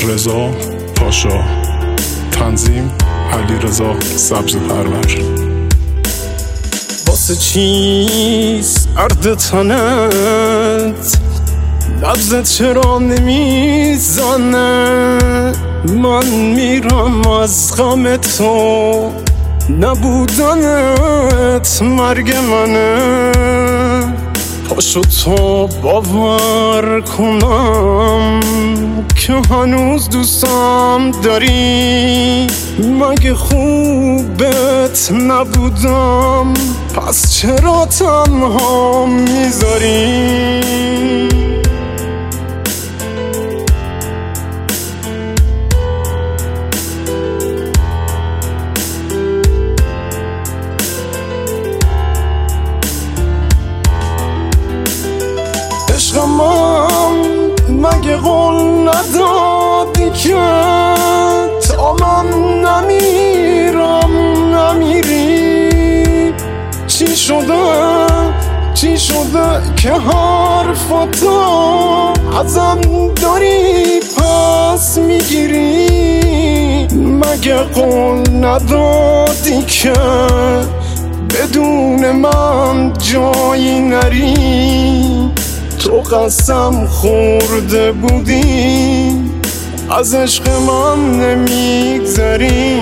رضا پاشا، تنظیم علیرضا سبزپرور. واسه چی سرد تنت لبزت چرا نمیزنه؟ من میرم از غم تو، نبودنت مرگ منه. پاشو تا باور کنم که هنوز دوستم داری. مگه خوبت نبودم؟ پس چرا تنها میذاری؟ عشقم مگه قول ندادی که تا من نمیرم نمیری؟ چی شده که حرفاتو ازم داری پس میگیری؟ مگه قول ندادی که بدون من جایی نری؟ تو قسم خورده بودی از عشق من نمیگذری.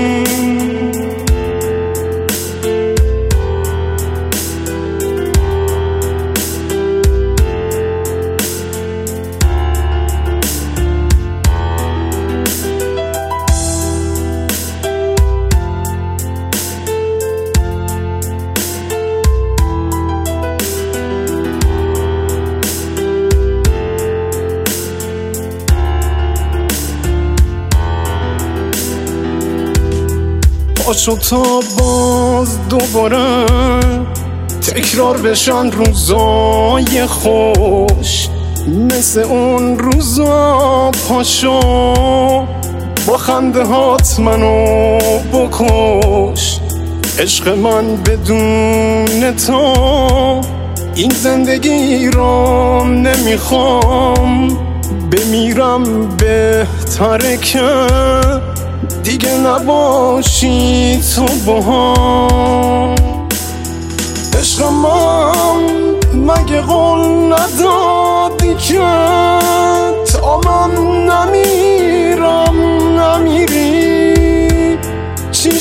پاشو تا باز دوباره تکرار بشن روزای خوش، مثل اون روزا. پاشو با خنده هات منو بکش. عشق من بدون تو این زندگی رو نمیخوام. بمیرم بهتره که دیگه نباشی تو باهم. عشقم مگه قول ندادی که تا من نمیرم نمیری؟ چی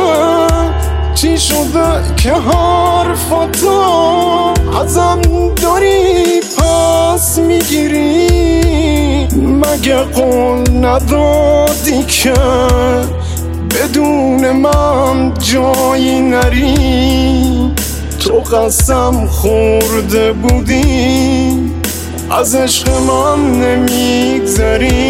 شده که حرفاتو ازم داری پس میگیری؟ مگه قول ندادی که بدون من جایی نری؟ تو قسم خورده بودی از عشق من نمیگذری.